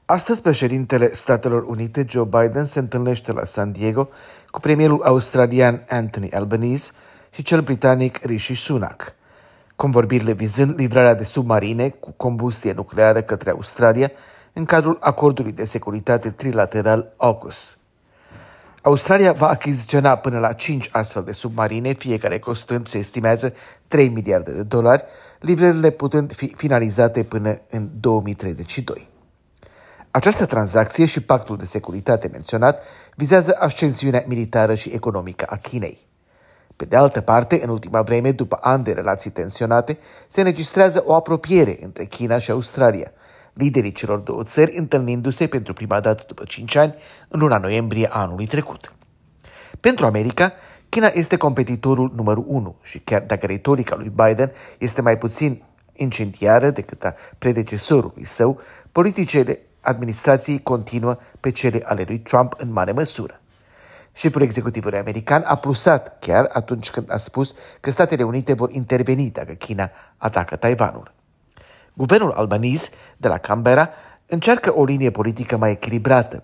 Astăzi, președintele Statelor Unite, Joe Biden, se întâlnește la San Diego cu premierul australian Anthony Albanese și cel britanic Rishi Sunak, convorbirile vizând livrarea de submarine cu combustie nucleară către Australia în cadrul acordului de securitate trilateral AUKUS. Australia va achiziționa până la 5 astfel de submarine, fiecare costând, se estimează, $3 miliarde, livrările putând fi finalizate până în 2032. Această tranzacție și pactul de securitate menționat vizează ascensiunea militară și economică a Chinei. Pe de altă parte, în ultima vreme, după ani de relații tensionate, se înregistrează o apropiere între China și Australia, liderii celor două țări întâlnindu-se pentru prima dată după 5 ani, în luna noiembrie anului trecut. Pentru America, China este competitorul numărul 1 și chiar dacă retorica lui Biden este mai puțin incendiară decât a predecesorului său, politicile administrației continuă pe cele ale lui Trump în mare măsură. Șeful executivului american a plusat chiar atunci când a spus că Statele Unite vor interveni dacă China atacă Taiwanul. Guvernul Albanese de la Canberra încearcă o linie politică mai echilibrată.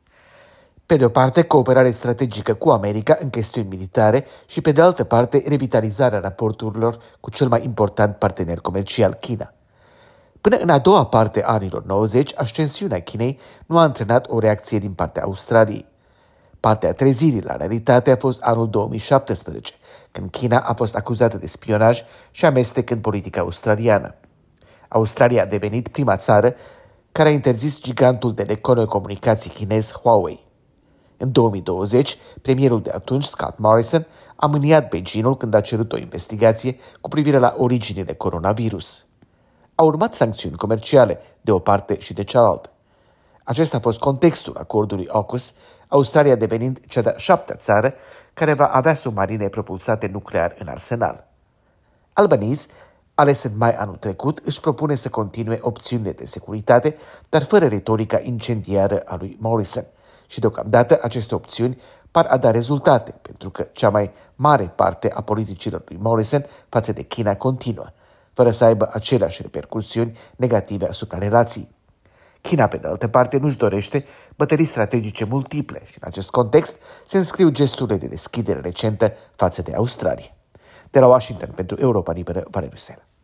Pe de o parte, cooperare strategică cu America în chestiuni militare și pe de altă parte, revitalizarea raporturilor cu cel mai important partener comercial, China. Până în a doua parte a anilor 90, ascensiunea Chinei nu a antrenat o reacție din partea Australiei. Partea trezirii la realitate a fost anul 2017, când China a fost acuzată de spionaj și amestec în politica australiană. Australia a devenit prima țară care a interzis gigantul de telecomunicații chinez Huawei. În 2020, premierul de atunci, Scott Morrison, a mâniat Beijingul când a cerut o investigație cu privire la originile coronavirus. Au urmat sancțiuni comerciale de o parte și de cealaltă. Acesta a fost contextul acordului AUKUS, Australia devenind cea de-a 7-a țară care va avea submarine propulsate nuclear în arsenal. Albanese, ales în mai anul trecut, își propune să continue opțiunile de securitate, dar fără retorica incendiară a lui Morrison. Și deocamdată aceste opțiuni par a da rezultate, pentru că cea mai mare parte a politicilor lui Morrison față de China continuă, fără să aibă aceleași repercusiuni negative asupra relației. China, pe de altă parte, nu-și dorește bătălii strategice multiple și, în acest context, se înscriu gesturile de deschidere recentă față de Australia. De la Washington, pentru Europa Liberă, Valeriu Sela.